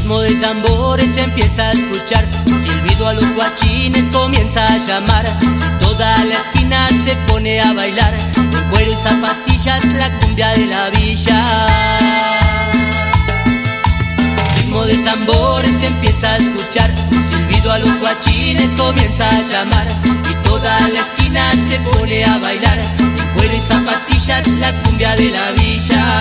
ritmo de tambores se empieza a escuchar, silbido a los guachines comienza a llamar, toda la esquina se pone a bailar, con cuero y zapatillas la cumbia de la villa. Ritmo de tambores se empieza a escuchar, silbido a los guachines comienza a llamar, y toda la esquina se pone a bailar, con cuero y zapatillas la cumbia de la villa.